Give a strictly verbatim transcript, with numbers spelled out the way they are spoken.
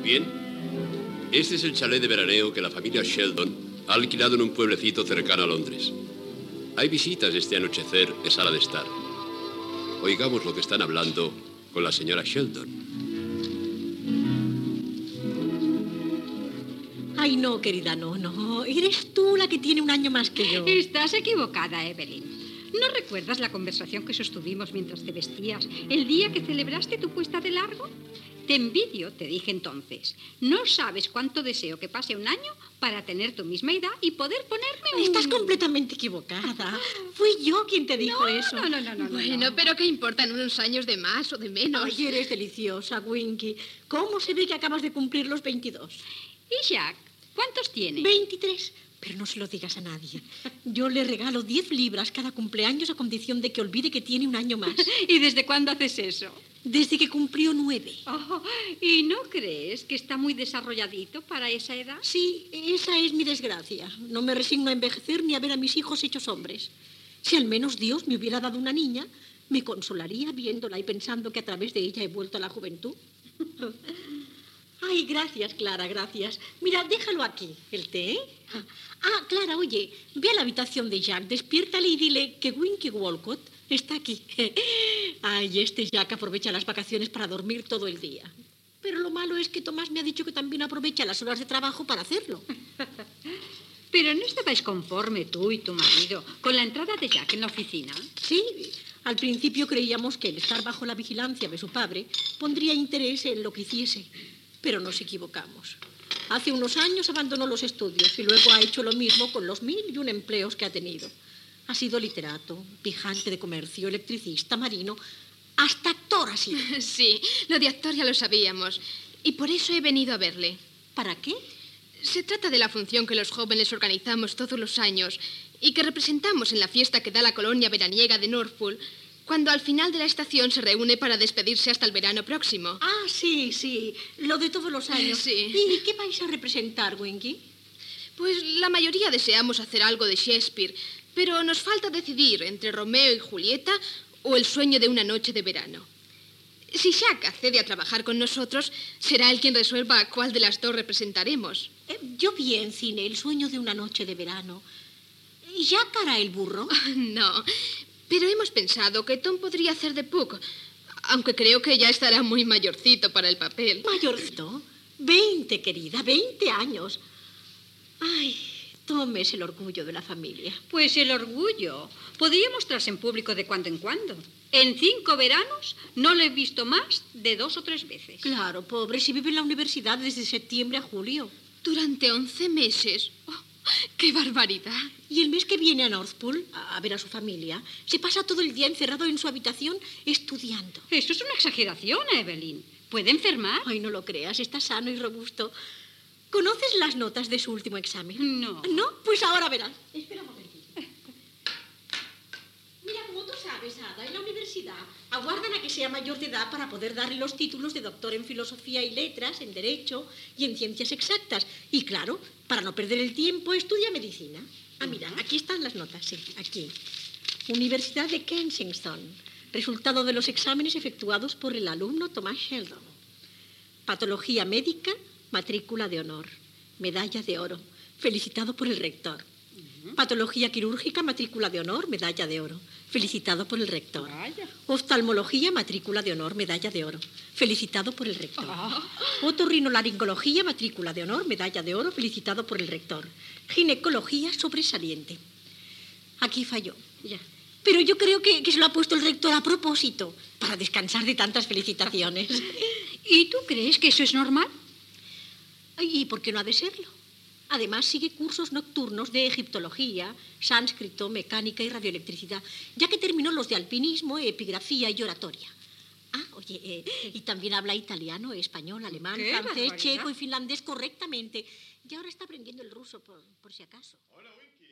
bien? Este es el chalet de veraneo que la familia Sheldon ha alquilado en un pueblecito cercano a Londres. Hay visitas este anochecer en sala de estar. Oigamos lo que están hablando con la señora Sheldon. Ay, no, querida, no, no. Eres tú la que tiene un año más que yo. Estás equivocada, Evelyn. ¿No recuerdas la conversación que sostuvimos mientras te vestías el día que celebraste tu puesta de largo? Te envidio, te dije entonces. No sabes cuánto deseo que pase un año para tener tu misma edad y poder ponerme un... Estás completamente equivocada. Fui yo quien te dijo no, eso. No, no, no, no. Bueno, no. pero ¿qué importan unos años de más o de menos? Ay, eres deliciosa, Winky. ¿Cómo se ve que acabas de cumplir los veintidós? ¿Y Jack? ¿Cuántos tiene? veintitrés. Pero no se lo digas a nadie. Yo le regalo diez libras cada cumpleaños a condición de que olvide que tiene un año más. ¿Y desde cuándo haces eso? Desde que cumplió nueve. Oh, ¿y no crees que está muy desarrolladito para esa edad? Sí, esa es mi desgracia. No me resigno a envejecer ni a ver a mis hijos hechos hombres. Si al menos Dios me hubiera dado una niña, me consolaría viéndola y pensando que a través de ella he vuelto a la juventud. Ay, gracias, Clara, gracias. Mira, déjalo aquí, el té. Ah, Clara, oye, ve a la habitación de Jack, despiértale y dile que Winky Walcott está aquí. Ay, este Jack aprovecha las vacaciones para dormir todo el día. Pero lo malo es que Tomás me ha dicho que también aprovecha las horas de trabajo para hacerlo. ¿Pero no estabais conforme tú y tu marido con la entrada de Jack en la oficina? Sí, al principio creíamos que el estar bajo la vigilancia de su padre pondría interés en lo que hiciese. Pero nos equivocamos. Hace unos años abandonó los estudios y luego ha hecho lo mismo con los mil y un empleos que ha tenido. Ha sido literato, pijante de comercio, electricista, marino, hasta actor ha sido. Sí, lo de actor ya lo sabíamos. Y por eso he venido a verle. ¿Para qué? Se trata de la función que los jóvenes organizamos todos los años y que representamos en la fiesta que da la colonia veraniega de Northpool, cuando al final de la estación se reúne para despedirse hasta el verano próximo. Ah, sí, sí, lo de todos los años. Sí. ¿Y qué vais a representar, Winky? Pues la mayoría deseamos hacer algo de Shakespeare, pero nos falta decidir entre Romeo y Julieta o El sueño de una noche de verano. Si Jack accede a trabajar con nosotros, será él quien resuelva cuál de las dos representaremos. Eh, yo vi en cine El sueño de una noche de verano. ¿Jack hará el burro? No, pero hemos pensado que Tom podría hacer de Puck, aunque creo que ya estará muy mayorcito para el papel. ¿Mayorcito? Veinte, querida, veinte años. Ay, Tom es el orgullo de la familia. Pues el orgullo podría mostrarse en público de cuando en cuando. En cinco veranos no lo he visto más de dos o tres veces. Claro, pobre, si vive en la universidad desde septiembre a julio. Durante once meses. Oh, ¡qué barbaridad! Y el mes que viene a Northpool, a ver a su familia, se pasa todo el día encerrado en su habitación estudiando. Eso es una exageración, Evelyn. ¿Puede enfermar? Ay, no lo creas, está sano y robusto. ¿Conoces las notas de su último examen? No. ¿No? Pues ahora verás. Espera un momentito. Mira, como tú sabes, Ada, en la universidad aguardan a que sea mayor de edad para poder darle los títulos de doctor en filosofía y letras, en derecho y en ciencias exactas. Y claro, para no perder el tiempo, estudia medicina. Ah, mira, aquí están las notas, sí, aquí. Universidad de Kensington. Resultado de los exámenes efectuados por el alumno Thomas Sheldon. Patología médica, matrícula de honor. Medalla de oro. Felicitado por el rector. Patología quirúrgica, matrícula de honor, medalla de oro. Felicitado por el rector. Vaya. Oftalmología, matrícula de honor, medalla de oro. Felicitado por el rector. Ah. Otorrinolaringología, matrícula de honor, medalla de oro. Felicitado por el rector. Ginecología, sobresaliente. Aquí falló. Ya. Pero yo creo que, que se lo ha puesto el rector a propósito, para descansar de tantas felicitaciones. ¿Y tú crees que eso es normal? ¿Y por qué no ha de serlo? Además, sigue cursos nocturnos de egiptología, sánscrito, mecánica y radioelectricidad, ya que terminó los de alpinismo, epigrafía y oratoria. Ah, oye, eh, y también habla italiano, español, alemán, ¡Qué francés, barbaridad! checo y finlandés correctamente. Y ahora está aprendiendo el ruso, por, por si acaso. Hola, Winky.